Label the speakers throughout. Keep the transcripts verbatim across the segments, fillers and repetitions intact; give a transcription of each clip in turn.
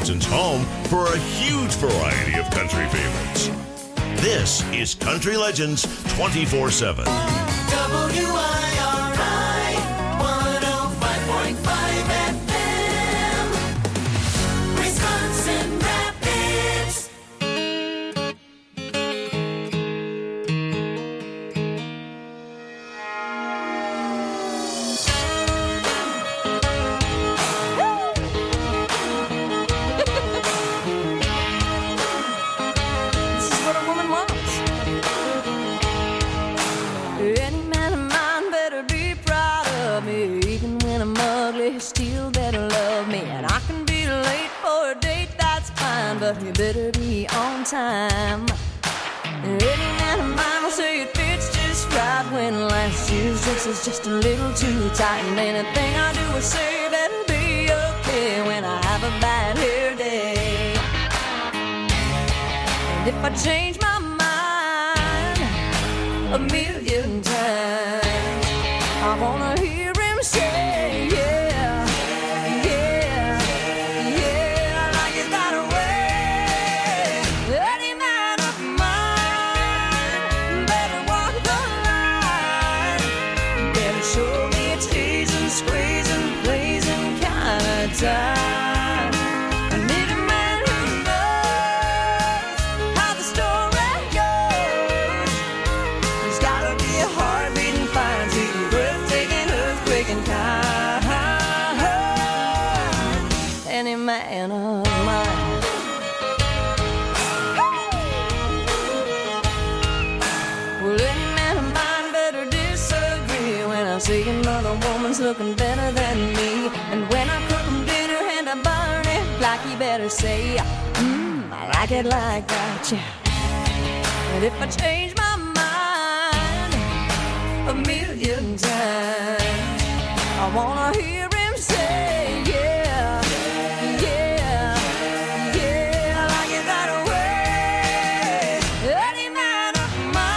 Speaker 1: Wisconsin's home for a huge variety of country favorites. This is Country Legends twenty-four seven.
Speaker 2: W I R I one oh five point five F M, Wisconsin Rapids.
Speaker 3: This is what a woman wants. Any man of mine better be proud of me. Even when I'm ugly, he still better love me. And I can be late for a date, that's fine, but he better be on time. Any man of mine will say it fits just right when last year's dress is just a little too tight. And anything I do or say better be okay when I have a bad hair day. And if I change my mind a million times, I wanna hear him say, yeah, yeah, yeah, I like it that way. Any man of mine better walk the line, better show me a teasing, squeezing, pleasing kind of time. I need a man who knows how the story goes. There's gotta be a heart beating fine, sweet, breathtaking, earthquaking kind. Any man of mine. Well, any man of mine better disagree when I say another woman's looking better than me. And when I cook him dinner and I burn it, like he better say, mmm, I like it like that, yeah. And if I change my mind a million times, I wanna hear him say, yeah, yeah, yeah, I like it that way. Any man of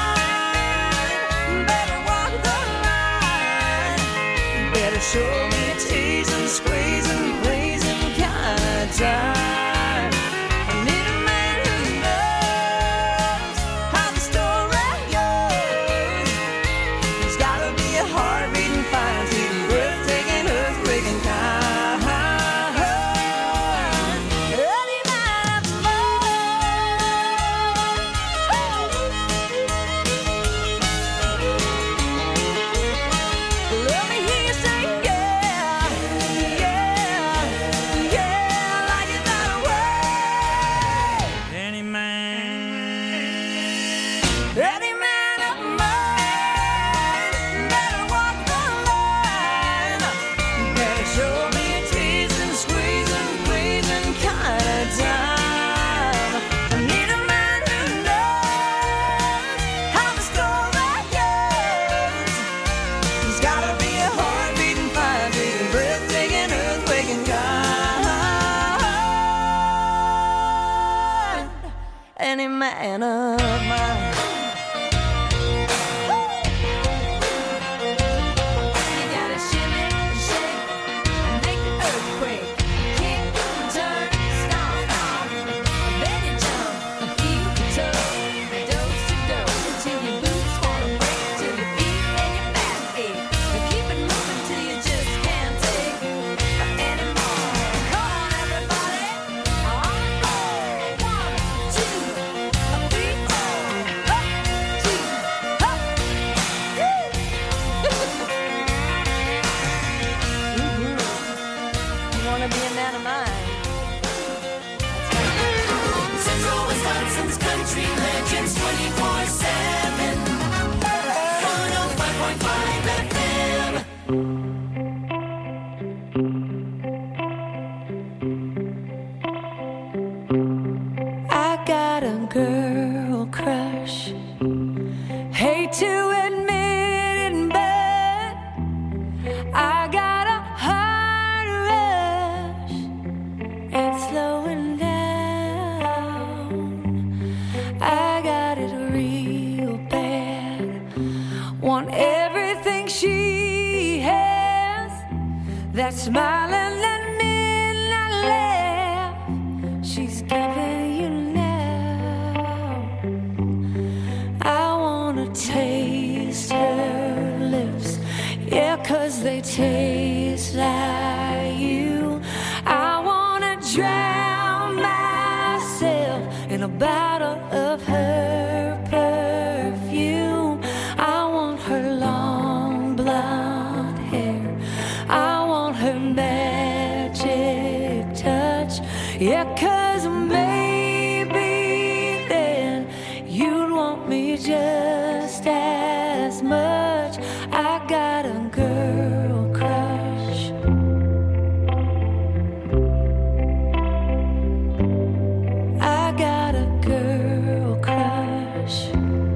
Speaker 3: mine better walk the line, better show me a teasing, squeezing, pleasing kind of time. I need a man who knows how the story goes. There's gotta be a heart beating fine, sweet, breathtaking, earthquaking kind. Any man of mine. Let me hear you say, yeah, yeah, yeah, I like it that way.
Speaker 4: Any man,
Speaker 3: Any man of mine better walk the line, better show me a teasing, squeezing, pleasing kind of time. I need a man who knows how the story goes. There's gotta be a heart beating fine, beating, breathtaking, earthquaking kind. Any man of mine. You gotta shimmy, shake, and make the earthquake. Kick, turn, stomp, stomp. Then you jump, heel to toe, dose to dose, till your boots wanna break, till your feet and your back ache. But keep it moving till you just can't take anymore. Come on, everybody, on the floor. One, two, three, four. Up, two, up. Mhm. You wanna be a man of mine?
Speaker 2: Central Wisconsin's Country Legends twenty-four seven, one oh five point five F M.
Speaker 3: I got a girl crush. Hate to admit it, but I got a heart rush. It's slowing down. I got it real bad. Want everything she has. That smiling and midnight laugh. they taste like you. I wanna drown myself in a bottle of her perfume. I want her long blonde hair. I want her magic touch. Yeah, 'cause maybe then you'd want me just as much. I got a girl crush. I got a girl crush.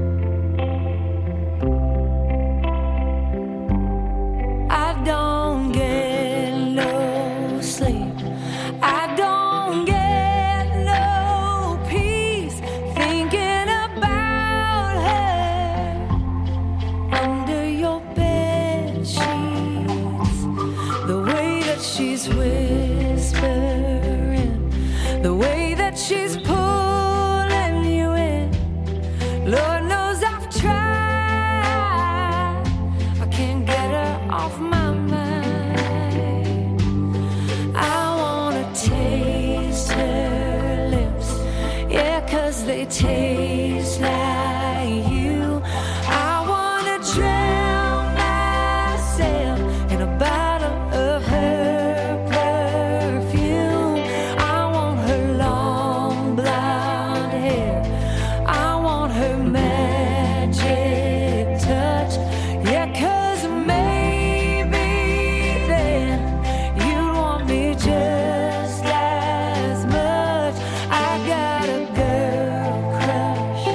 Speaker 3: I don't get no sleep. I don't get no peace thinking about her under your bed sheets. The way that she's whispering, the way that she's pulling you in. Lord knows I've tried. I can't get her off my mind. I wanna taste her lips, yeah, 'cause they taste like you. I wanna drown myself in a bottle of her perfume. I want her long blonde hair. I want her magic touch. Yeah, 'cause maybe then you'd want me just as much. I got a girl crush.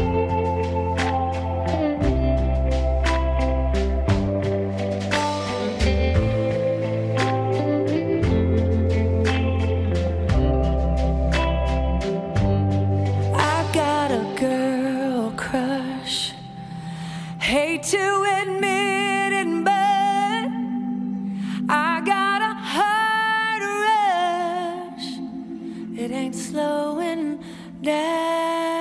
Speaker 3: I got a girl crush. Hate to admit it, but I got a heart rush. It ain't slowing down.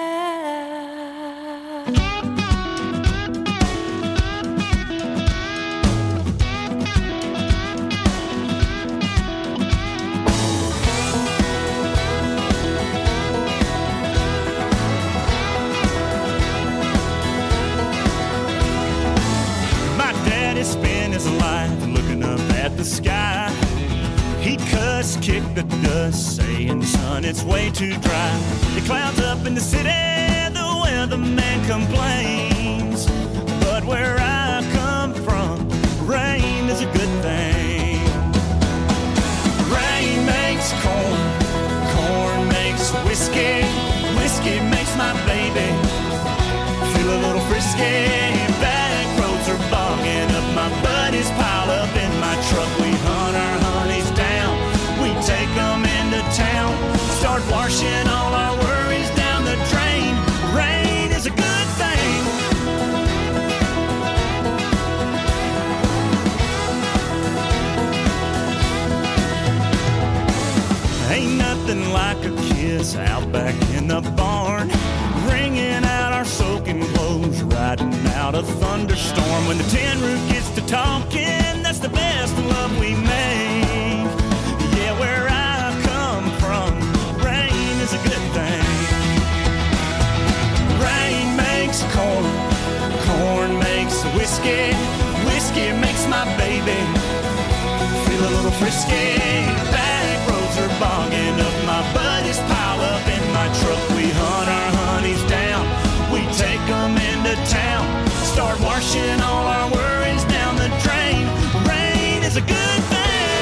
Speaker 4: My daddy spent his life looking up at the sky. He cussed, kicked the dust, saying, son, it's way too dry. The clouds up in the city, the weatherman complains. But where I come from, rain is a good thing. Rain makes corn, corn makes whiskey, whiskey makes my baby feel a little frisky. Back roads are bogging up, my buddies pile up in my truck. We hunt our honeys down, we take them into town, start washing all our worries down the drain. Rain is a good thing. Ain't nothing like a kiss out back in the barn, wringing out our soaking clothes, riding out a thunderstorm. When the tin roof gets to talking, that's the best love we make. Yeah, where I come from, rain is a good thing. Rain makes corn, corn makes whiskey, whiskey makes my baby feel a little frisky. Back roads are bogging up, my buddies pile up in my truck. We hunt our honeys down, we take them into town, start washing all our worries down the drain. Rain is a good thing.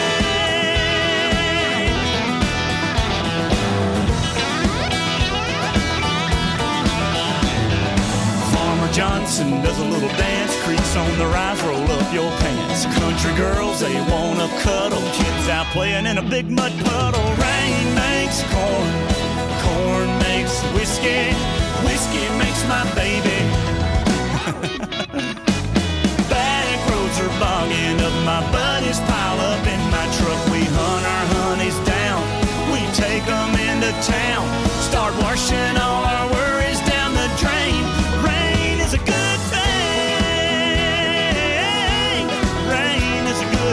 Speaker 4: Farmer Johnson does a little dance, creaks on the rise, roll up your pants. Country girls, they wanna cuddle, kids out playing in a big mud puddle. Rain makes corn, corn makes whiskey, whiskey makes my baby. Back roads are bogging up, my buddies pile up in my truck. We hunt our honeys down, we take them into town, start washing all our worries down the drain. Rain is a good thing. Rain is a good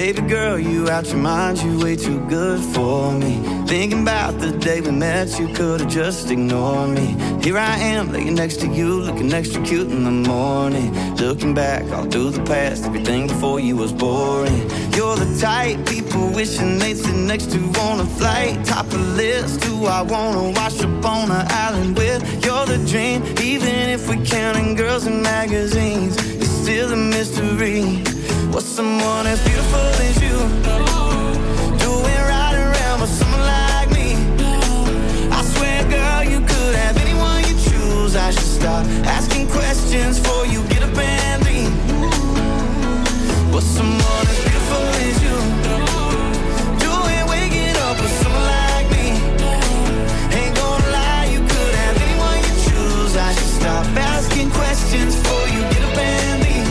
Speaker 5: Baby girl, you out your mind, you way too good for me. Thinking about the day we met, you could've just ignored me. Here I am, laying next to you, looking extra cute in the morning. Looking back all through the past, everything before you was boring. You're the type people wishing they'd sit next to on a flight. Top of the list, who I wanna wash up on an island with. You're the dream, even if we're counting girls in magazines. It's still a mystery. What's someone as beautiful as you doing right around with someone like me? I swear, girl, you could have anyone you choose. I should stop asking questions before you get up and leave. What's someone as beautiful as you doing waking up with someone like me? Ain't gonna lie, you could have anyone you choose. I should stop asking questions before you get up and leave.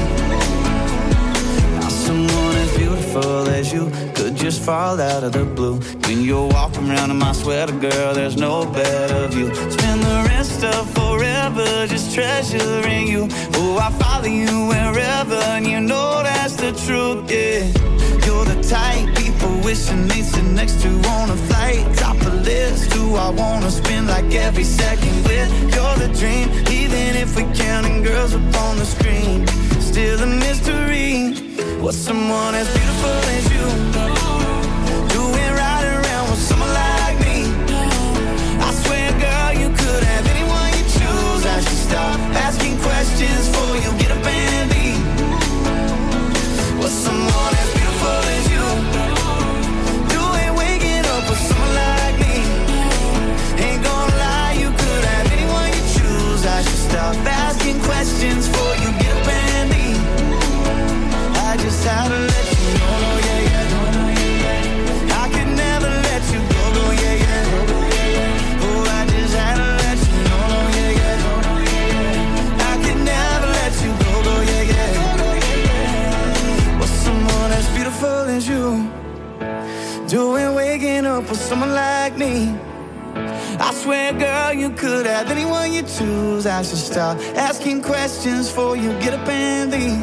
Speaker 5: Someone as beautiful as you could just fall out of the blue. When you're walking around in my sweater, girl, there's no better view. Spend the rest of forever just treasuring you. Oh, I follow you wherever, and you know that's the truth, yeah. You're the type people wishing they'd sit next to on a flight. Top the list, who I wanna spend like every second with. You're the dream, even if we're counting girls up on the screen. Still a mystery. What's someone as beautiful as you doing right around with someone like me? I swear, girl, you could have anyone you choose. I should stop asking questions before you get up and leave. What's someone as beautiful as you doing waking up with someone like me? Ain't gonna lie, you could have anyone you choose. I should stop asking questions before you get up and leave. I just had to let you know, no, yeah, yeah, no, no, yeah, yeah. I could never let you go, no, yeah, yeah, no, no, yeah, yeah. Oh, I just had to let you know, no, yeah, yeah, no, no, yeah, yeah. I could never let you go, no, yeah, yeah, no, yeah, yeah. What's someone as beautiful as you doing waking up with someone like me? I swear, girl, you could have anyone you choose. I should stop asking questions before you get up and leave.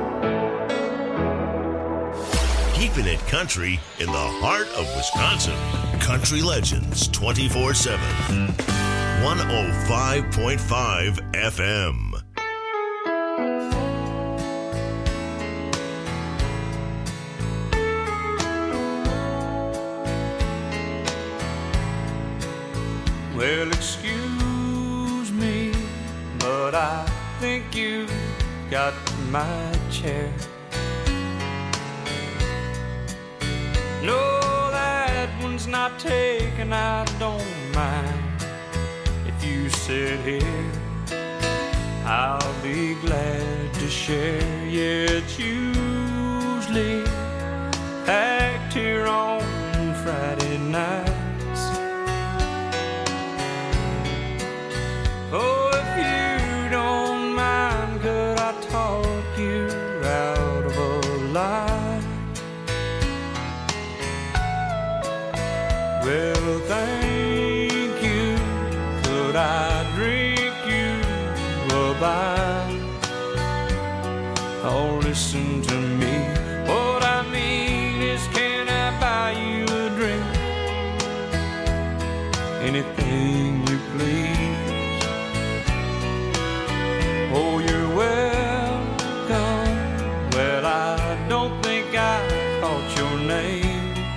Speaker 1: Keeping it country in the heart of Wisconsin. Country Legends twenty-four seven. one oh five point five F M.
Speaker 4: Well, excuse me, but I think you got my chair. No, that one's not taken, I don't mind. If you sit here, I'll be glad to share. Yeah, it's usually packed here on Friday nights. Oh, if you don't mind, could I talk you out of a lie? Well, thank you. Could I drink you a bite? Oh, listen to me. What I mean is, can I buy you a drink? Anything you please. Oh, you're welcome. Well, I don't think I caught your name.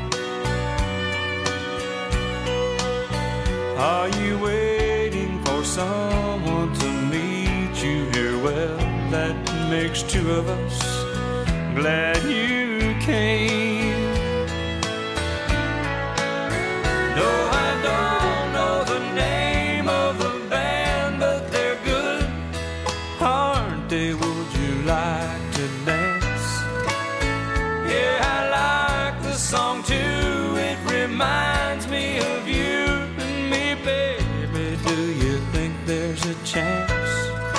Speaker 4: Are you waiting for someone to meet you here? Well, that makes two of us. Glad you came. No, I don't know the name of the band, but they're good, aren't they? Would you like to dance? Yeah, I like the song too. It reminds me of you. There's a chance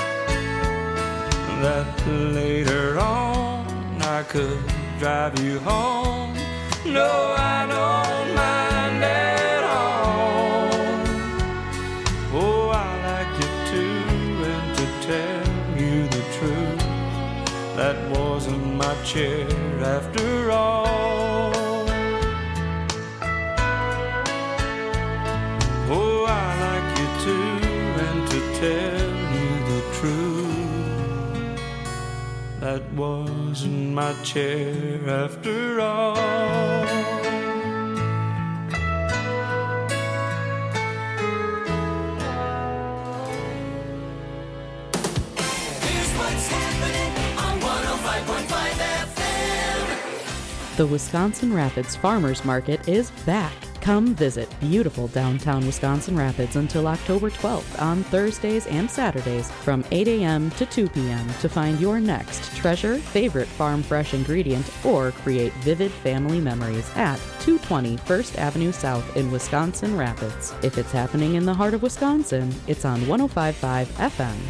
Speaker 4: that later on I could drive you home. No, I don't mind at all. Oh, I like you too, and to tell you the truth, that wasn't my chair after all. tell you the truth, that wasn't my chair after all.
Speaker 2: Here's what's happening on one oh five point five F M.
Speaker 6: The Wisconsin Rapids Farmers Market is back. Come visit beautiful downtown Wisconsin Rapids until October twelfth on Thursdays and Saturdays from eight a.m. to two p.m. to find your next treasure, favorite farm fresh ingredient, or create vivid family memories at two twenty First Avenue South in Wisconsin Rapids. If it's happening in the heart of Wisconsin, it's on one oh five point five F M.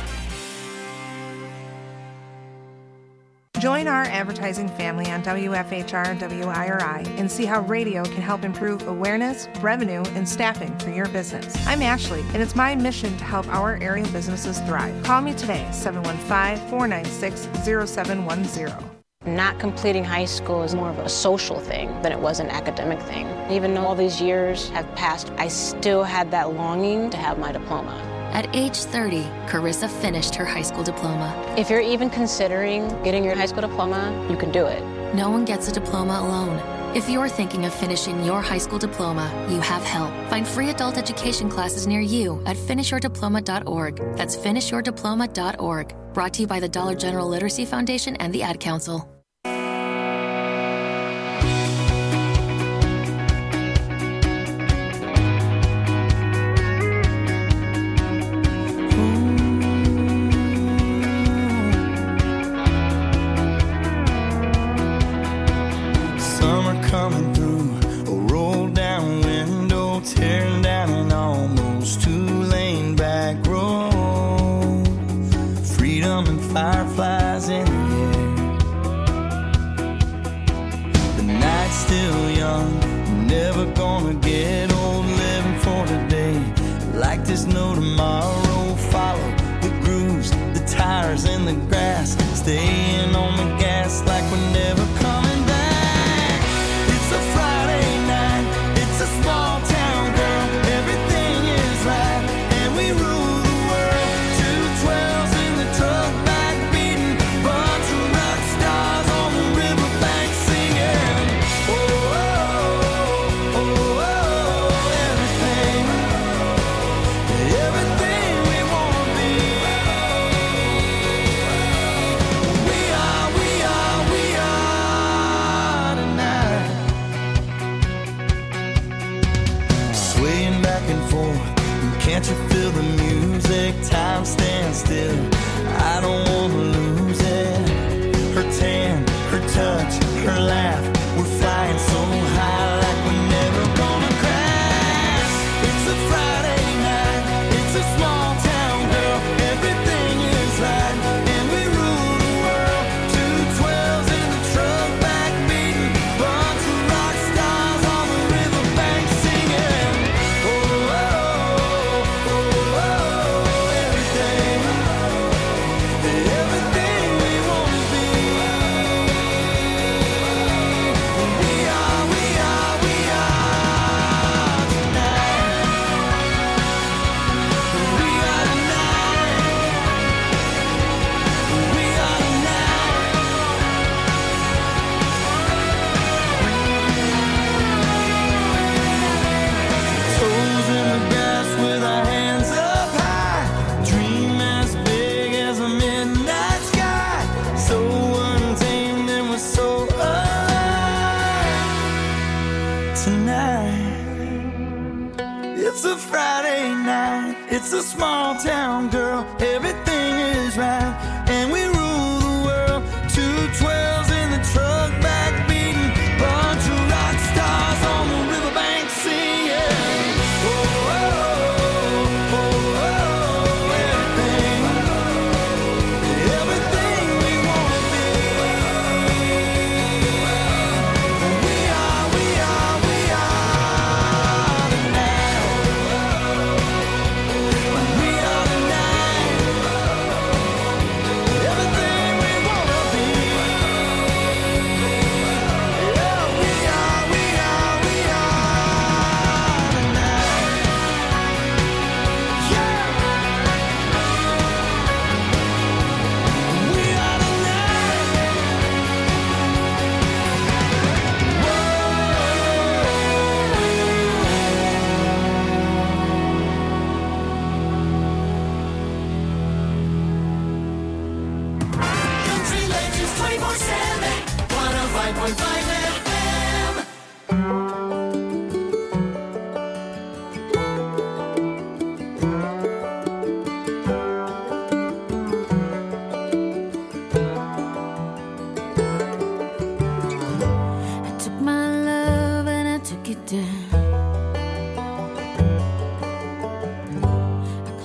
Speaker 7: Join our advertising family on W F H R and W I R I and see how radio can help improve awareness, revenue, and staffing for your business. I'm Ashley, and it's my mission to help our area businesses thrive. Call me today, seven one five, four nine six, zero seven one zero.
Speaker 8: Not completing high school is more of a social thing than it was an academic thing. Even though all these years have passed, I still had that longing to have my diploma.
Speaker 9: At age thirty, Carissa finished her high school diploma.
Speaker 8: If you're even considering getting your high school diploma, you can do it.
Speaker 9: No one gets a diploma alone. If you're thinking of finishing your high school diploma, you have help. Find free adult education classes near you at finish your diploma dot org. That's finish your diploma dot org. Brought to you by the Dollar General Literacy Foundation and the Ad Council.
Speaker 4: Coming through a rolled down window, tearing down an almost two-lane back road. Freedom and fireflies in the air. The night's still young, never gonna get old. Living for today, like there's no tomorrow. Follow the grooves, the tires in the grass, staying on the gas like we're never coming back. It's a Friday night, it's a small town, girl, everything is right, and we rule the world. Two twelves in the truck back beating, bunch of rock stars on the riverbank singing. Oh, oh, oh, oh, everything, everything we wanna be. We are, we are, we are tonight. Swaying back and forth, can't you feel the music? Time stands still, I don't wanna lose it. Her tan, her touch, her laugh, we're flying so high like we're never gonna crash. It's a Friday night, it's a small town, girl, everything is right, and we rule the world. Two twelves in the truck back beating, bunch of rock stars on the riverbank singing. Oh, oh, oh, oh, oh, everything, everything we wanna be. We are, we are, we are tonight. We are tonight. We are tonight. Toes in the grass with our hands up high. Dream as big as a midnight sky. So untamed and we're so alive tonight. It's a Friday night, it's a small town, girl, everything is right, and we rule the world. Two twelves in the truck back beating, bunch of rock stars on the riverbank singing. Oh, oh, oh, oh, oh, everything, everything we wanna be. We are, we are, we are tonight. We are tonight.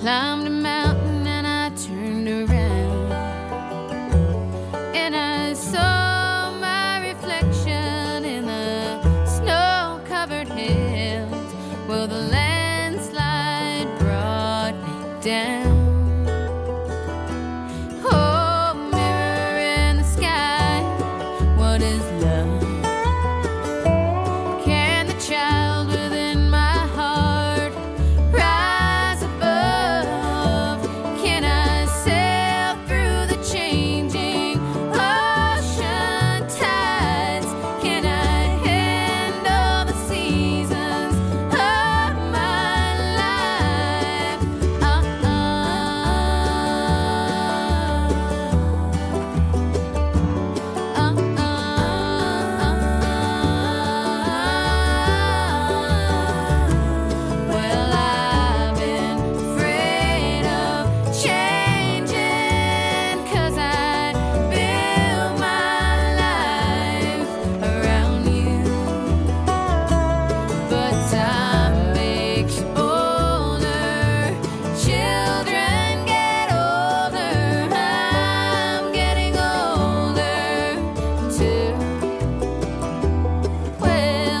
Speaker 10: climbed a mountain and I turned around, and I saw my reflection in the snow-covered hills. Well, the landslide brought me down. Oh, mirror in the sky, what is love? Can the child within my heart rise above? Can I sail through the changing ocean tides? Can I handle the seasons of my life? Uh-uh. Well, I've been afraid of changing, 'cause I built my life around you. But time makes you older, children get older, I'm getting older too. Well,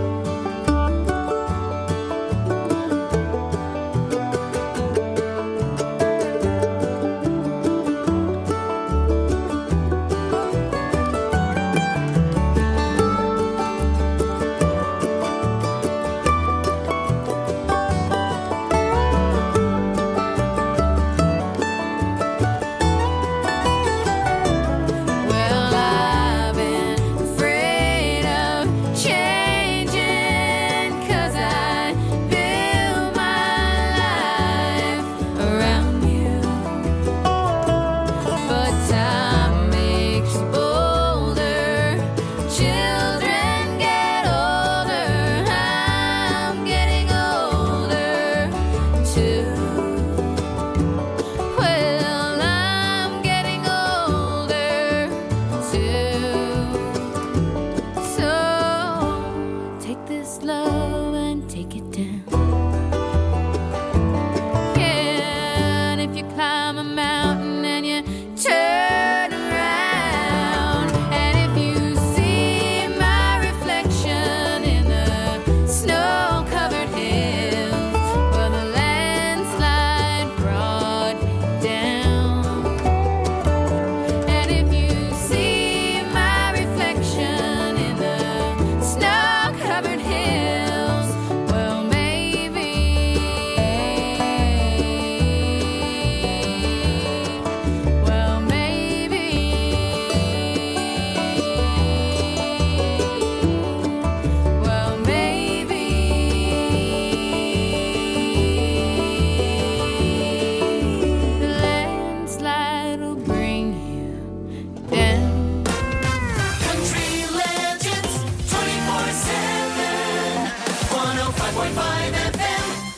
Speaker 10: Well, I've been afraid of changing, 'cause I built my life around you. But time makes you older, children get older, I'm getting older too. Well, I'm getting older too. So take this love and take it down. And if you climb a mountain and you turn around, and if you see my reflection in the snow-covered hills, well, the landslide brought me down. And if you see my reflection in the snow-covered hills, well, maybe, well, maybe, well, maybe the landslide will bring you down.
Speaker 2: Country Legends twenty-four seven, one oh five point five F M.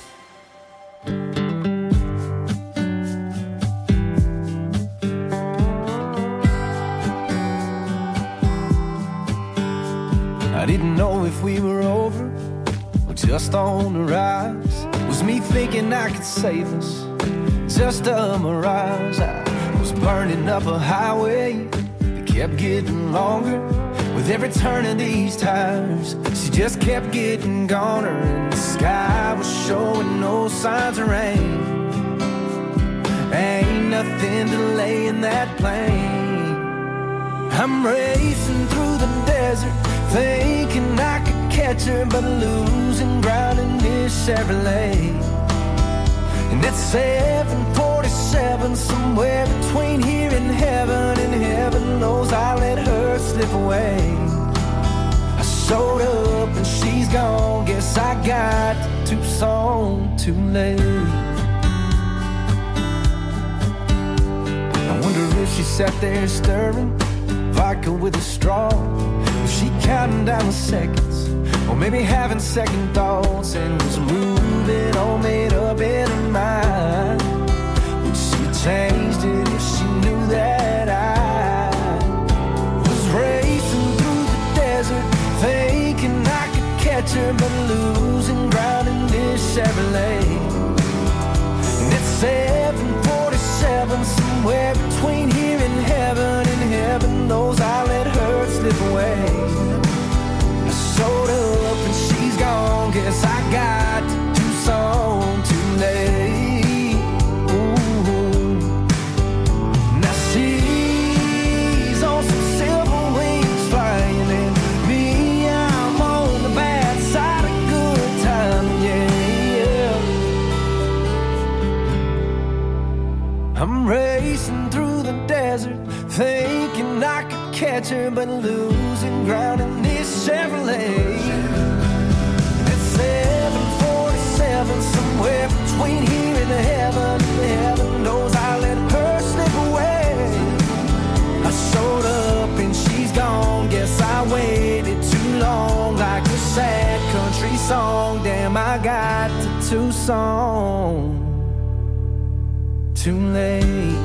Speaker 11: I didn't know if we were over or just on the rise. Was me thinking I could save us just a mirage? I was burning up a highway that kept getting longer with every turn of these tires. She just kept getting goner, and the sky was showing no signs of rain. Ain't nothing delaying that plane. I'm racing through the desert, thinking I could catch her, but losing ground in this Chevrolet. And it's seven forty-seven, somewhere between here and heaven, and heaven knows I let her slip away. I showed up and she's gone, guess I got to Tucson too late. I wonder if she sat there stirring vodka with a straw. Was she counting down the seconds, or maybe having second thoughts, and was moving all made up in her mind? Would she have changed it if she knew that I was racing through the desert, thinking I could catch her, but losing ground in this Chevrolet? And it's I'm racing through the desert, thinking I could catch her, but losing ground in this Chevrolet. At seven forty-seven, somewhere between here and heaven, heaven knows I let her slip away. I showed up and she's gone, guess I waited too long, like a sad country song. Damn, I got to Tucson too late.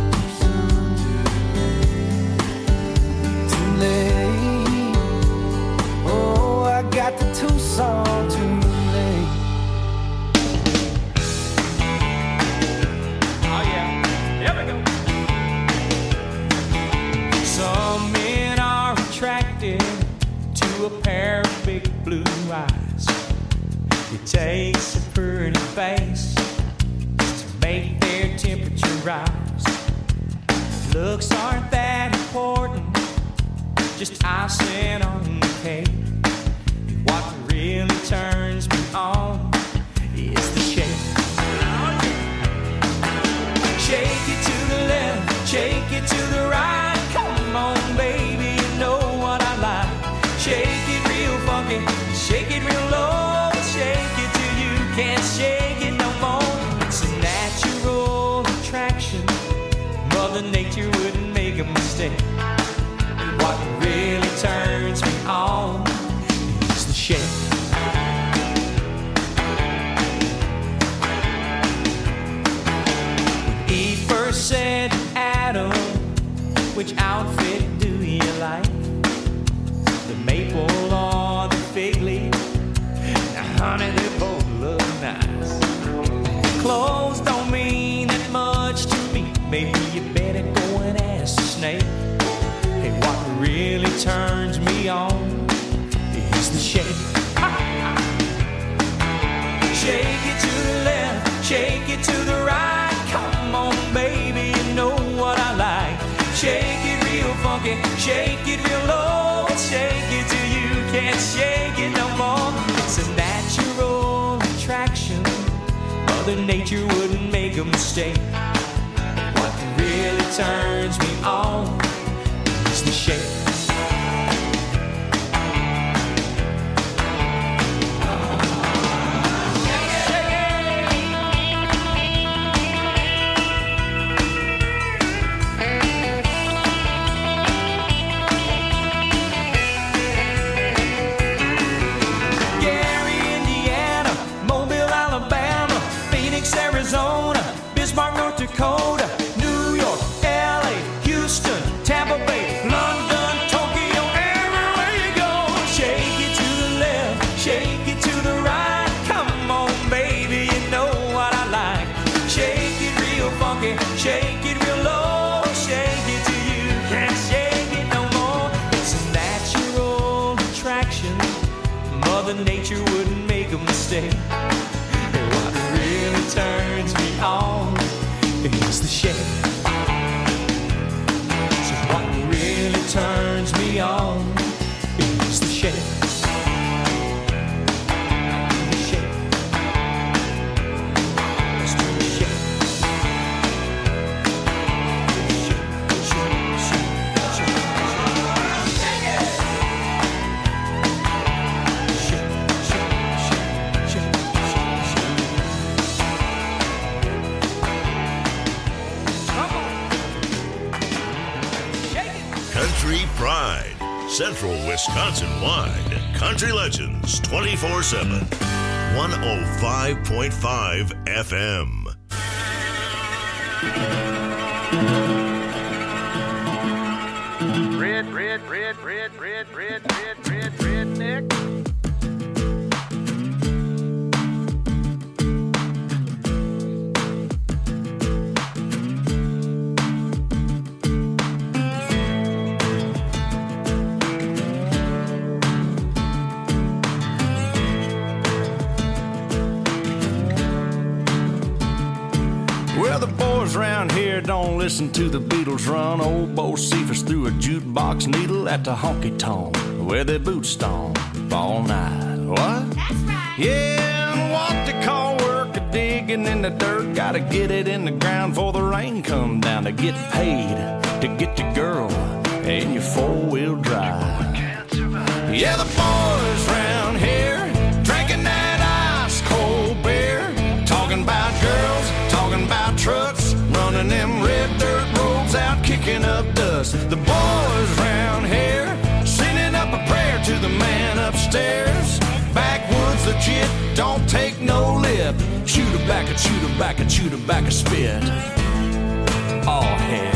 Speaker 11: Too late. Oh, I got to Tucson too late.
Speaker 4: Oh yeah, here we go. Some men are attracted to a pair of big blue eyes. It takes a pretty face to make their temperature rise. Looks aren't that important, just icing on the cake. What really turns me on is the shake. Shake it to the left, shake it to the right. Come on, baby, you know what I like. Shake it real funky, shake it real low. Shake it till you can't shake it no more. It's a natural attraction. Mother Nature wouldn't make a mistake. What really turns me on is the shake. When Eve first said to Adam, which outfit do you like? The maple or the fig leaf? Now, honey, they both look nice. Clothes don't mean that much to me. Maybe you better go and ask the snake. Hey, what really turns me on is the shake. Shake it to the left, shake it to the right. Come on, baby, you know what I like. Shake it real funky, shake it real low. Shake it till you can't shake it no more. It's a natural attraction. Mother Nature wouldn't make a mistake. What really turns me on is the shake. Arizona, Bismarck, North Dakota, New York, L A, Houston, Tampa Bay, London, Tokyo, everywhere you go. Shake it to the left, shake it to the right. Come on, baby, you know what I like. Shake it real funky, shake it real low. Shake it till you can't shake it no more. It's a natural attraction. Mother Nature wouldn't make a mistake. Really turns me on is the shake. So what really turns me on is the shake. The shake. Let's do the shake. Shake, shake, shake, shake, shake. Shake it. Shake, shake, shake, shake.
Speaker 1: Country Pride, Central Wisconsin-wide. Country Legends twenty-four seven. one oh five point five F M.
Speaker 12: Red, red, red, red, red, red, red, red, redneck.
Speaker 11: Well, the boys round here don't listen to the Beatles run. Old Bo Cephas threw a jukebox needle at the honky-tonk where they boot stomp all night. What? That's right. Yeah, and what they call work a dig
Speaker 4: digging in the dirt, gotta get it in the ground before the rain come down. To get paid, to get your girl and your four-wheel drive. Yeah, the boys round here drinking that ice cold beer, talking about girls, talking about trucks, running them red dirt roads out, kicking up dust. The boys round here sending up a prayer to the man upstairs. Backwoods legit, don't take no lip. Shoot a back, a shoot a back, a shoot a back, a spit. Oh heck.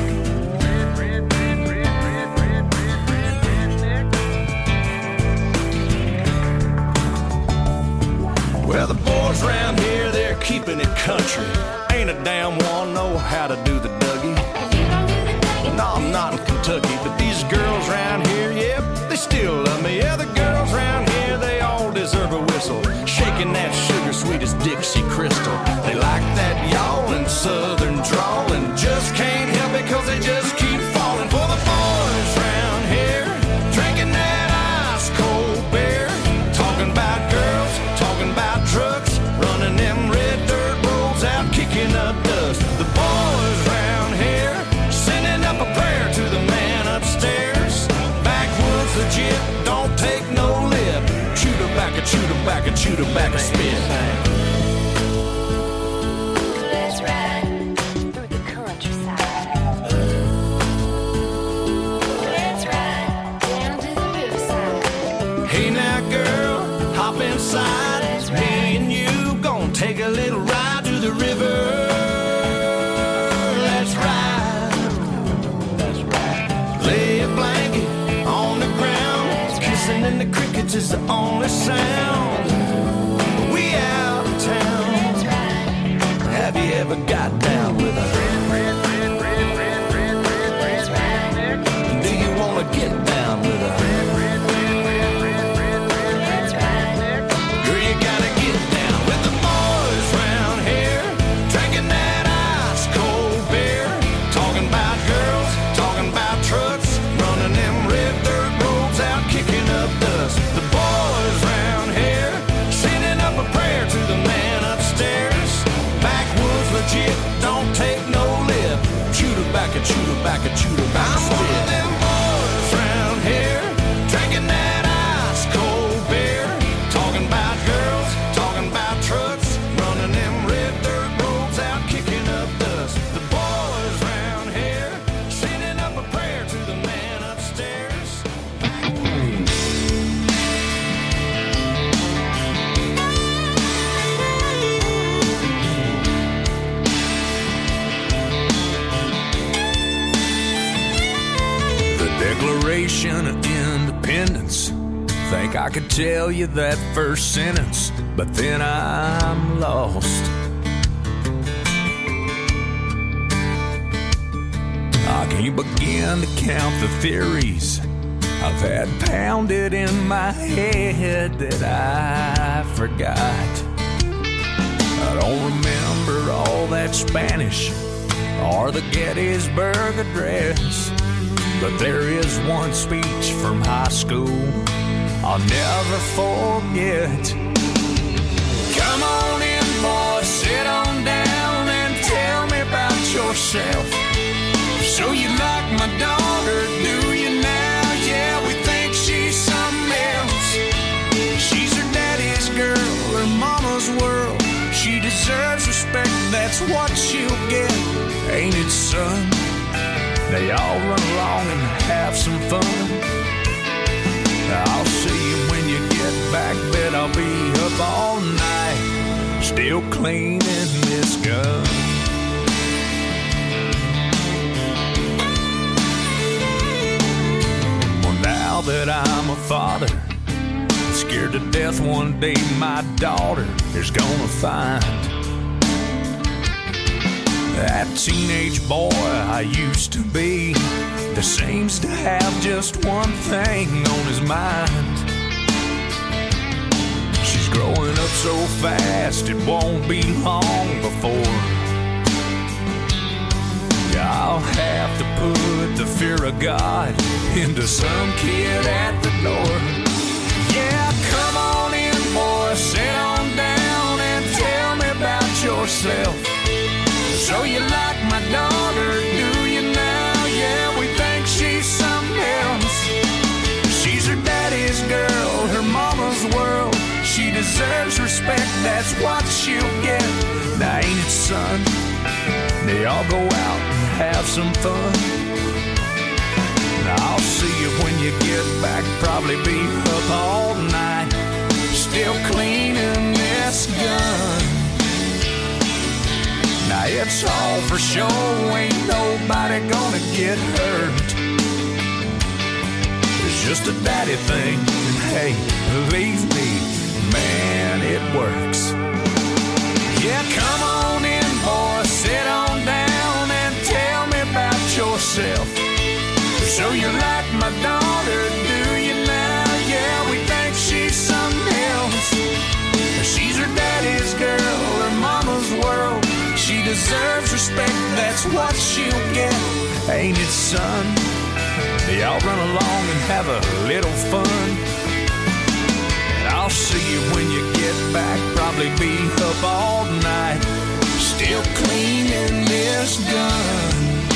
Speaker 4: Well, the boys around here, they're keeping it country. Ain't a damn one know how to do the Dougie. No, I'm not in Kentucky, but these girls around here, yep, they still love me. Yeah, the girls around here, they all deserve a whistle. Shaking that sugar sweet as Dixie Crystal. They like that yawling southern drawl and just can't help it cause they just keep falling for the boys around here. Drinking that ice cold beer, talking about girls, talking about trucks, running them red dirt roads out, kicking up dust. The boys round here sending up a prayer to the man upstairs. Backwoods legit, don't take no lip. Shoot a back, a shoot a back, a shoot a back, a spit.
Speaker 13: Let's ride through the countryside. Let's ride down to the riverside.
Speaker 4: Hey now girl, hop inside. Me and you gon' take a little ride to the river. Let's ride. Let's ride. Lay a blanket on the ground. Kissing in the crickets is the only sound. We out of town. Let's ride. Have you ever got down with a Let's ride. Do you wanna get down with a don't take no lip. Shoot her back and shoot her back and shoot her back. I'm one of them boys round here drinking that ice cold beer, talking about girls, talking about trucks, running them red dirt roads out, kicking up dust. The boys round here sending up a prayer to the man upstairs. Declaration of Independence. Think I could tell you that first sentence, but then I'm lost. I can't begin to count the theories I've had pounded in my head that I forgot. I don't remember all that Spanish or the Gettysburg Address, but there is one speech from high school I'll never forget. Come on in, boy, sit on down and tell me about yourself. So you like my daughter, do you now? Yeah, we think she's something else. She's her daddy's girl, her mama's world. She deserves respect, that's what she'll get. Ain't it, son? They all run along and have some fun. I'll see you when you get back, bet I'll be up all night, still cleaning this gun. Well, now that I'm a father, I'm scared to death one day my daughter is gonna find that teenage boy I used to be that seems to have just one thing on his mind. She's growing up so fast it won't be long before I'll have to put the fear of God into some kid at the door. Yeah, come on in, boy, sit on down and tell me about
Speaker 11: yourself. So you like my daughter, do you now? Yeah, we think she's something else. She's her daddy's girl, her mama's world. She deserves respect, that's what she'll get. Now ain't it, son? They all go out and have some fun. Now I'll see you when you get back. Probably be up all night, still cleaning this gun. Now it's all for show, ain't nobody gonna get hurt. It's just a daddy thing, and hey, believe me, man, it works. Yeah, come on in, boy, sit on down and tell me about yourself. So you like my daughter, do you now? Yeah, we think she's something else. She's her daddy's girl, her mama's world. She deserves respect, that's what she'll get. Ain't it, son? Y'all run along and have a little fun. I'll see you when you get back. Probably be up all night, still cleaning this gun.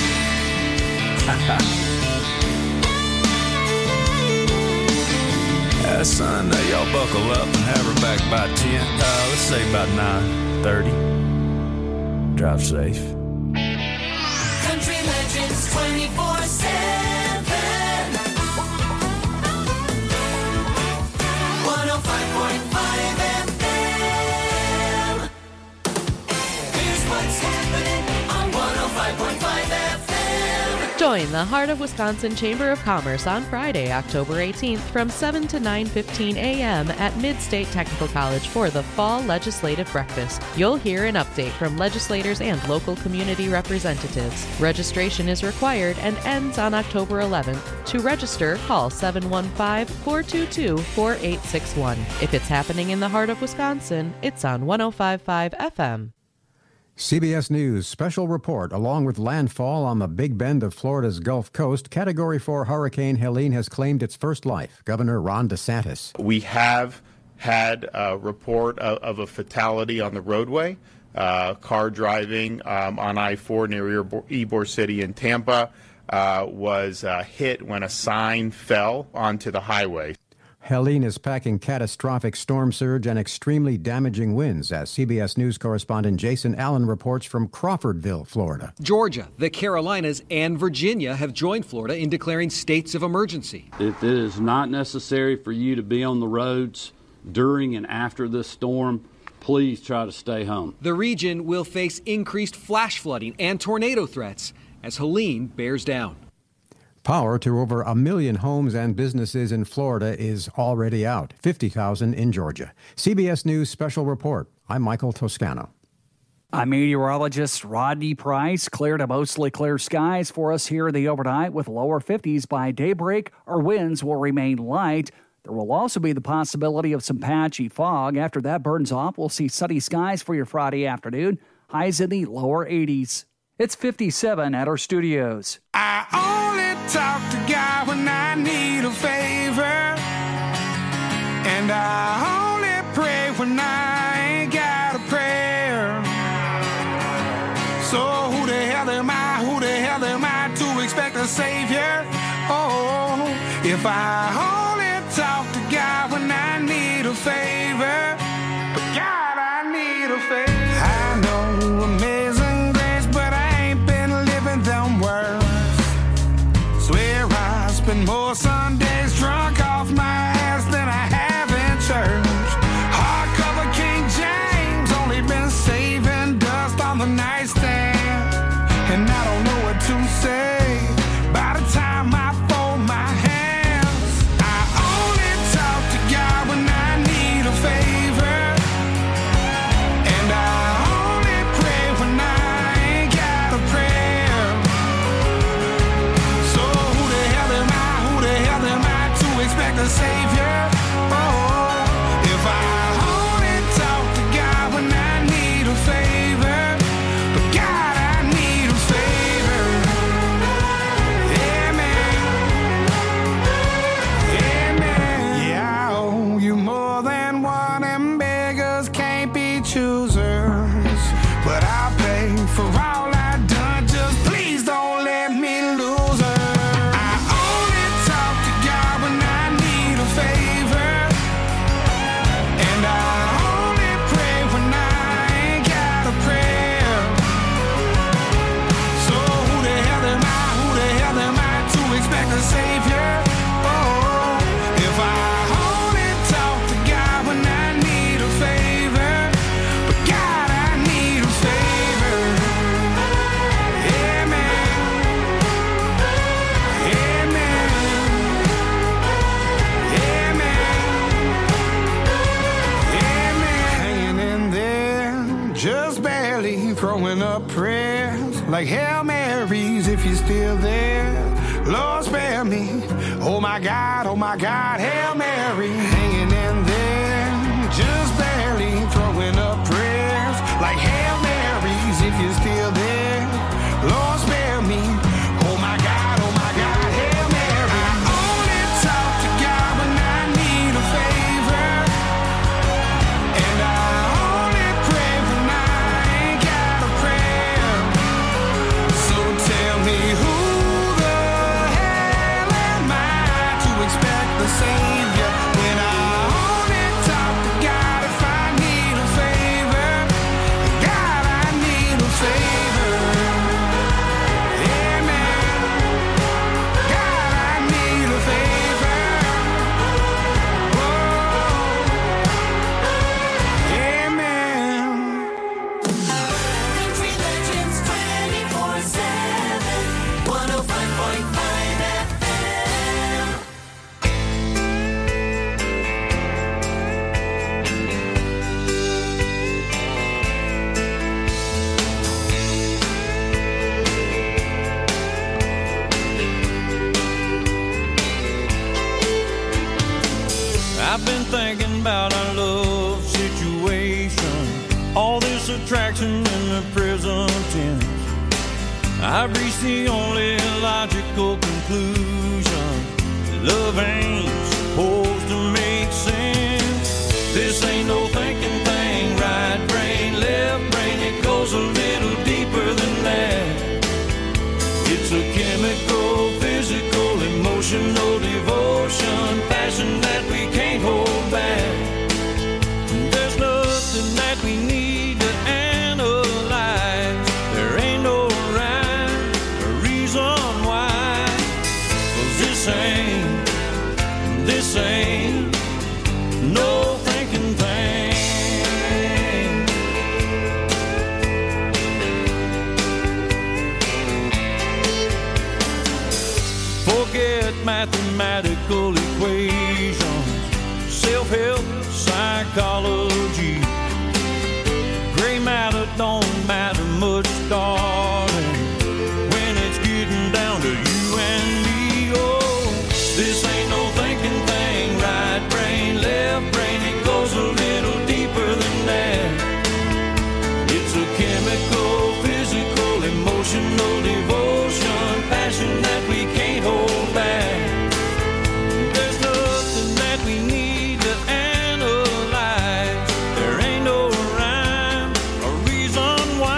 Speaker 11: uh, son, uh, y'all buckle up and have her back by ten. Uh, let's say about nine thirty. Drive safe.
Speaker 2: Country Legends twenty-four seven. one oh five point five F M. Here's what's happening on one oh five point five F M.
Speaker 6: Join the Heart of Wisconsin Chamber of Commerce on Friday, October eighteenth from seven to nine fifteen a.m. at Mid-State Technical College for the Fall Legislative Breakfast. You'll hear an update from legislators and local community representatives. Registration is required and ends on October eleventh. To register, call seven one five, four two two, four eight six one. If it's happening in the heart of Wisconsin, it's on one oh five point five F M.
Speaker 14: C B S News special report. Along with landfall on the Big Bend of Florida's Gulf Coast, Category four Hurricane Helene has claimed its first life. Governor Ron DeSantis.
Speaker 15: We have had a report of, of a fatality on the roadway, uh, car driving um, on I four near Ybor City in Tampa uh, was uh, hit when a sign fell onto the highway.
Speaker 14: Helene is packing catastrophic storm surge and extremely damaging winds, as C B S News correspondent Jason Allen reports from Crawfordville, Florida.
Speaker 16: Georgia, the Carolinas, and Virginia have joined Florida in declaring states of emergency.
Speaker 17: If it is not necessary for you to be on the roads during and after this storm, please try to stay home.
Speaker 16: The region will face increased flash flooding and tornado threats as Helene bears down.
Speaker 14: Power to over a million homes and businesses in Florida is already out, fifty thousand in Georgia. C B S News special report. I'm Michael Toscano.
Speaker 18: I'm meteorologist Rodney Price. Clear to mostly clear skies for us here in the overnight with lower fifties by daybreak. Our winds will remain light. There will also be the possibility of some patchy fog. After that burns off, we'll see sunny skies for your Friday afternoon. Highs in the lower eighties. It's fifty-seven at our studios.
Speaker 11: I only talk to God when I need a favor, and I only pray when I ain't got a prayer. So who the hell am I, who the hell am I to expect a savior? Oh, if I only talk to God when I need a favor, God, I need a favor. I know amazing grace, but I ain't been living them words. Swear I spend more Sundays drunk off my ass than I have in church. Hardcover King James, only been saving dust on the nightstand, and I don't know what to say by the time I fold my hands. I only talk to God when I need a favor, and I only pray when I just barely throwing up prayers like Hail Marys if you're still there. Lord, spare me. Oh my God, oh my God, Hail Mary, hanging in there, just barely throwing up prayers like Hail Marys if you're still there. Lord, spare me. Oh my God, oh my God, Hail Mary. I only talk to God when I need a favor, and I only pray when I ain't got a prayer. So tell me, who the hell am I to expect the Savior when I only talk to God if I need a favor? God, I need a favor.
Speaker 19: I've been thinking about our love situation, all this attraction in the present tense. I've reached the only logical conclusion: love ain't supposed to make sense. This ain't no thinking thing, right brain, left brain, it goes a little deeper than that. It's a chemical, physical, emotional devotion, passion that we can't hold back. There's nothing that we need to analyze. There ain't no rhyme or reason why. 'Cause this ain't, this ain't no thinking thing. Forget mathematical equations, self-help, psychology. Gray matter don't matter much, darling, when it's getting down to you and me. Oh, this ain't no thinking thing, right brain, left brain, it goes a little deeper than that. It's a chemical, physical, emotional devotion, passion that we can't hold back. There's nothing that we need to analyze. There ain't no rhyme or reason why.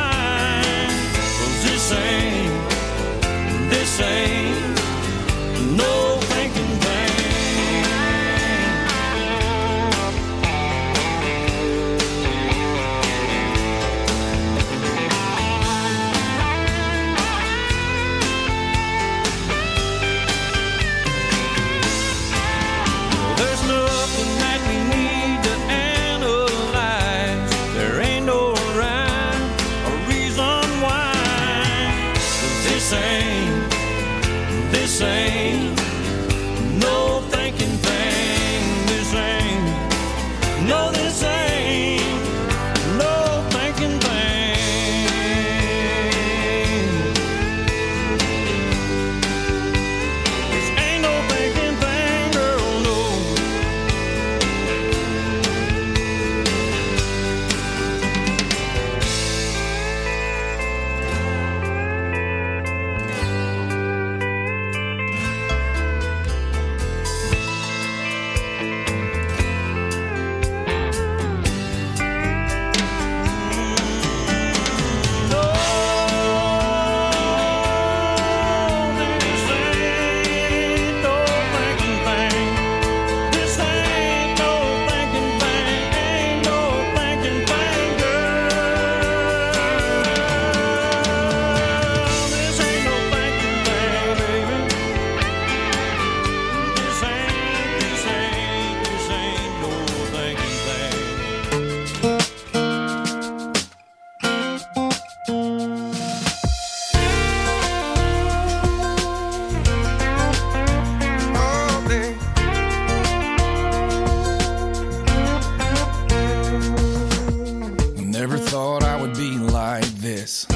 Speaker 20: thought I would be like this.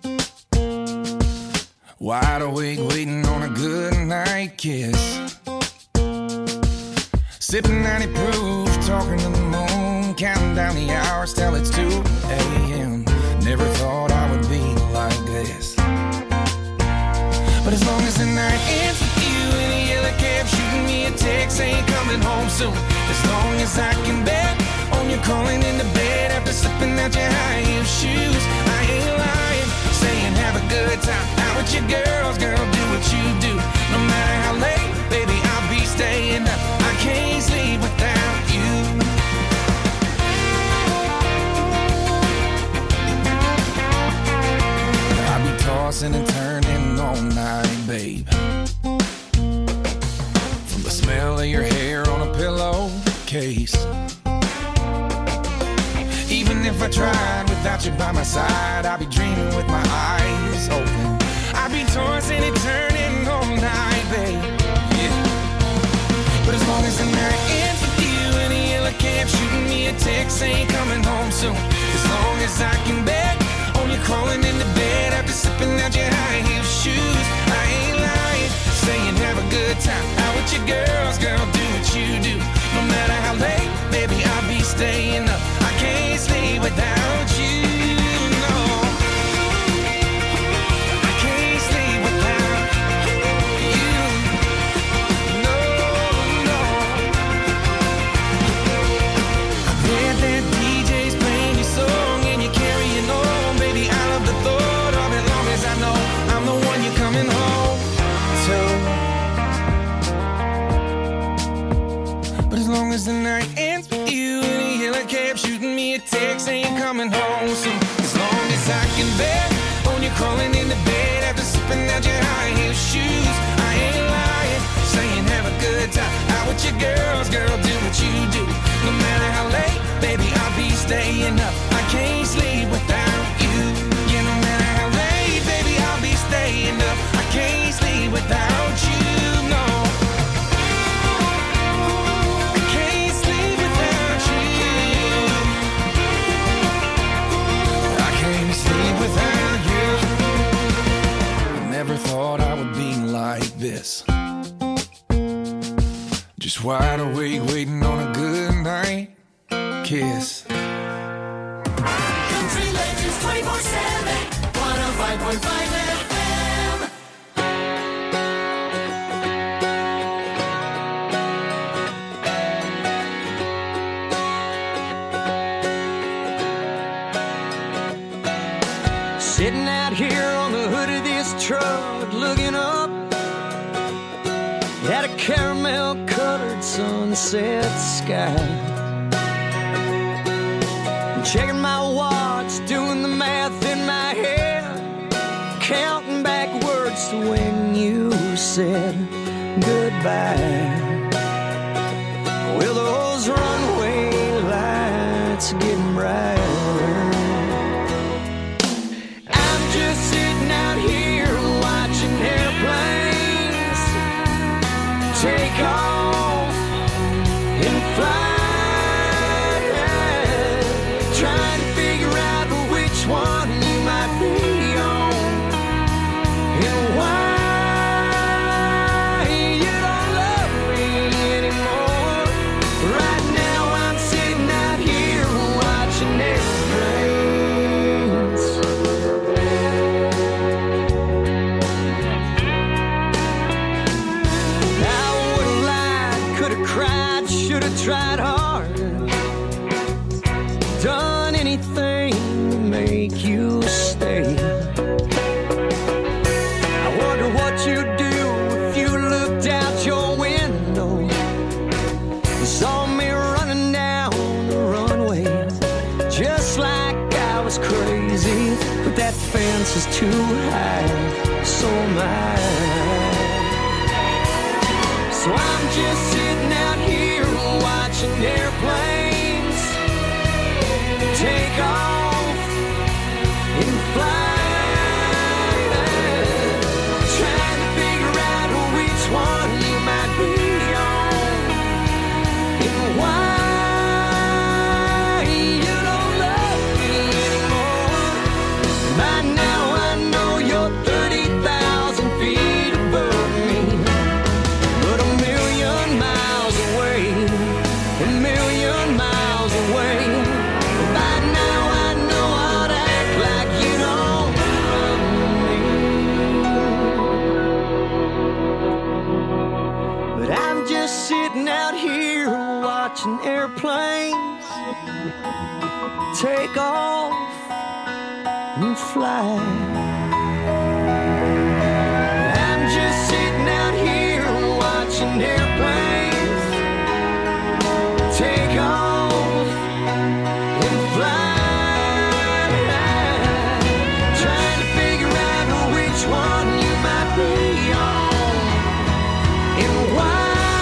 Speaker 20: Wide awake waiting on a good night kiss. Sipping ninety proof, talking to the moon, counting down the hours till it's two a.m. Never thought I would be like this. But as long as the night ends with you in a yellow cab, shooting me a text saying coming home soon. As long as I can bet on you calling into bed after slipping out your high heel shoes. I ain't lying, saying have a good time out with your girls, girl, do what you do. No matter how late, baby, I'll be staying up. I can't sleep without you. I'll be tossing and turning all night, babe. From the smell of your hair on a pillowcase. Even if I tried without you by my side, I'd be dreaming with my eyes open. I'd be tossing and turning all night, babe. Yeah. But as long as the night ends with you in a yellow cab, shooting me a text saying coming home soon. As long as I can bet on you crawling into bed after slipping out your high heel shoes. I ain't lying, saying have a good time out with your girls, girl, do what you do. No matter how late, baby, I'll be staying up. I can't sleep without you, no. I can't sleep without you, no, no. I bet that D J's playing your song and you're carrying on, baby. I love the thought of it, long as I know I'm the one you're coming home to. But as long as the night ends with you in a yellow cab, shooting me a text saying coming home soon. As long as I can bet on you crawling into bed after slipping out your high heel shoes. I ain't lying, saying have a good time out with your girls, girl, do what you do. No matter how late, baby, I'll be staying up. I can't sleep without you. Yeah, no matter how late, baby, I'll be staying up. I can't sleep without you, no. Never thought I would be like this. Just wide awake waiting on a good night kiss.
Speaker 2: Country Legends twenty-four seven, one oh five point five F M.
Speaker 11: Sitting out here on the hood of this truck, looking up at a caramel-colored sunset sky. Checking my watch, doing the math in my head, counting backwards to when you said goodbye. Well, those runway lights are getting brighter. Just sitting out here watching airplanes take off and fly, trying to figure out which one you might be on and why you don't love me anymore. Right now I'm sitting out here watching airplanes. Tried hard, done anything to make you stay. I wonder what you'd do if you looked out your window and saw me running down the runway, just like I was crazy. But that fence is too high, so am I. So I'm just sitting out here watching airplanes take off and fly, trying to figure out which one you might be on and why you don't love me anymore. and fly. I'm just sitting out here watching airplanes take off and fly, trying to figure out which one you might be on and why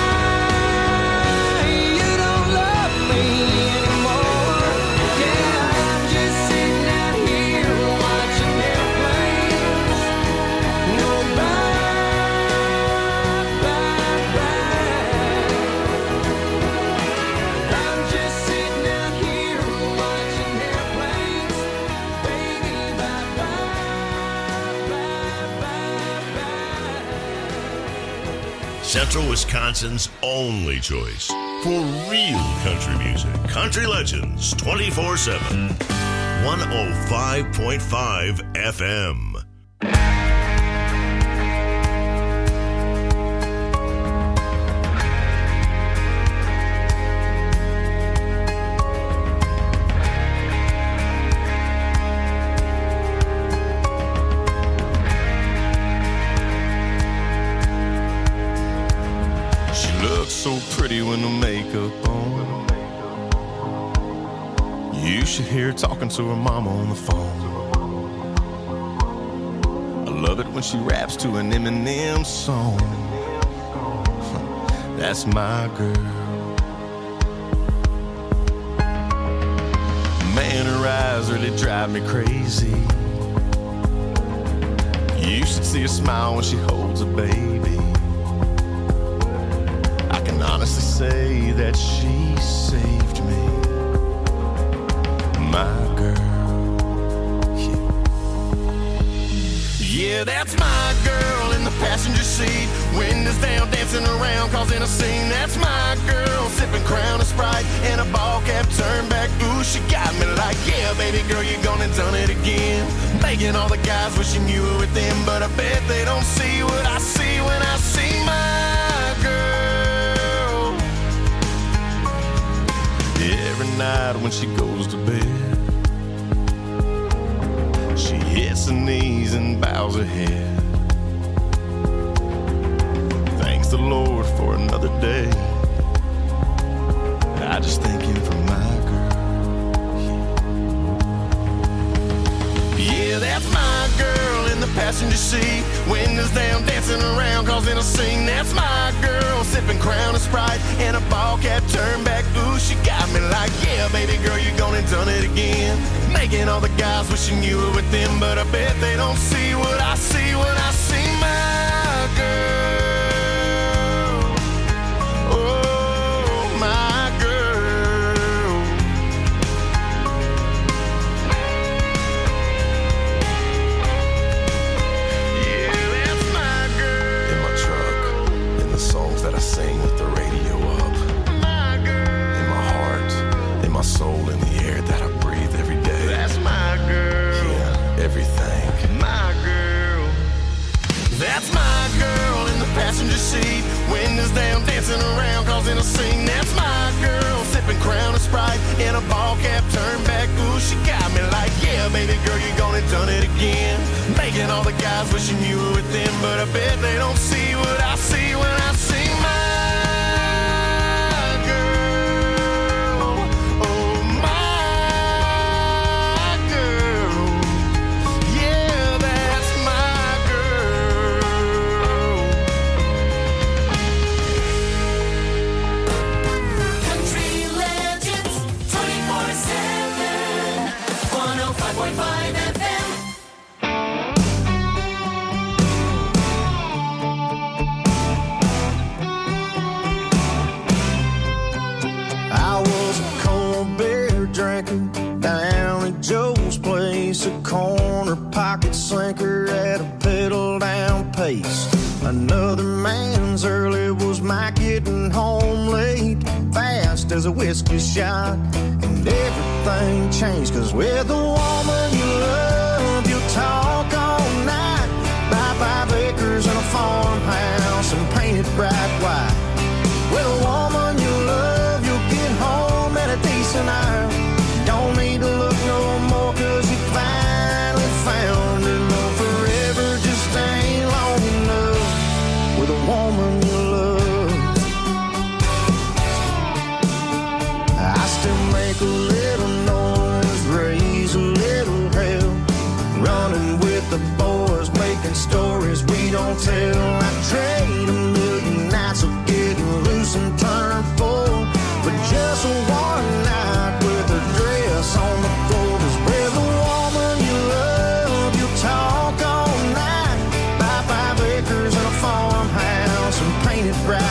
Speaker 11: you don't love me anymore. Yeah, I'm just sitting out here watching airplanes go by, by, by. I'm just sitting out here watching airplanes, baby, bye,
Speaker 1: Central Wisconsin's only choice for real country music. Country Legends twenty-four seven. one oh five point five F M.
Speaker 21: She looks so pretty with no makeup on. You should hear her talking to her mama on the phone. I love it when she raps to an Eminem song. That's my girl. Man, her eyes really drive me crazy. You should see her smile when she holds a baby. I can honestly say that she saved me. My girl. Yeah, yeah, that's my girl in the passenger seat. Windows down, dancing around, causing a scene. That's my girl, sipping Crown and Sprite and a ball cap turned back. Ooh, she got me like, yeah, baby girl, you gone and done it again. Making all the guys wishing you were with them, but I bet they don't see what I see when I see my girl. Every night when she goes to bed, she hits her knees and bows her head. Thanks the Lord for another day. I just thank him for my girl. Yeah, that's my girl in the passenger seat. Windows down, dancing around, causing a scene. That's my girl, sipping Crown and Sprite and a ball cap turned back. Ooh, she got me like, yeah, baby girl, you gone and done it again. Making all the guys wishing you were with them, but I bet they don't see what I see when I see my girl. Oh, my girl. Yeah, that's my girl. In my truck, in the songs that I sing with the radio up. My girl. In my heart, in my soul, in the air that I breathe every day. That's my girl. Yeah, everything. My girl. That's my girl in the passenger seat. Windows down, dancing around, causing a scene. That's my girl, sipping Crown and Sprite and a ball cap turned back. Ooh, she got me like, yeah, baby girl, you gone and done it again. Making all the guys wishing you were with them, but I bet they don't see what I see when I see my girl. Oh, my girl. Yeah, that's my girl.
Speaker 2: Country Legends twenty-four seven. one oh five point five F M.
Speaker 11: I was a cold beer drinker down at Joe's place, a corner pocket sinker at a pedal down pace. Another man's early was my getting home late, fast as a whiskey shot, and everything changed, cause with the woman you love, you'll talk all night, buy five acres and a farmhouse and paint it bright white. With a woman you love, you'll get home at a decent hour. Don't need to look no more, cause you finally found her. Love forever just ain't long enough with a woman you love. I still make a little noise, raise a little hell, running with the boys, making stories we don't tell. I trade a million nights of getting loose and turn full for just one night with a dress on the floor. Cause with the woman you love, you'll talk all night, buy five acres and a farmhouse and paint it bright.